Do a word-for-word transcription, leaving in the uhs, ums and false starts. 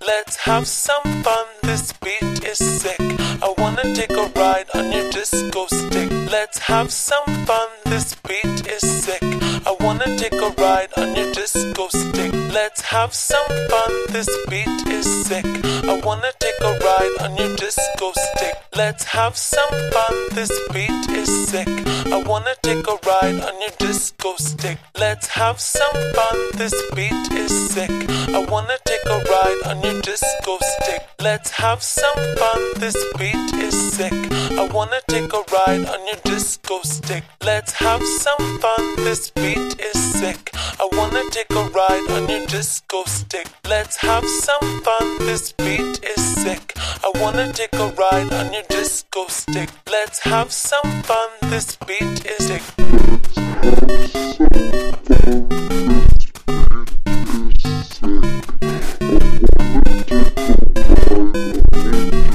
Let's have some fun, this beat is sick. I wanna take a ride on your disco stick. Let's have some fun, this beat is sick. I wanna take a ride on your disco stick. Let's have some fun, this beat is sick. I wanna take a ride on your disco stick. Let's have some fun, this beat is sick. I wanna take a ride on your disco stick. Let's have some fun, this beat is sick. I wanna take a ride on your disco stick. Let's have some fun, this beat is sick. I wanna take a ride on your disco stick. Let's have some fun, this beat is sick. I wanna take a ride on your disco stick. Let's have some fun, this beat is sick. I wanna take a ride on your disco stick. Let's have some fun, this beat is sick.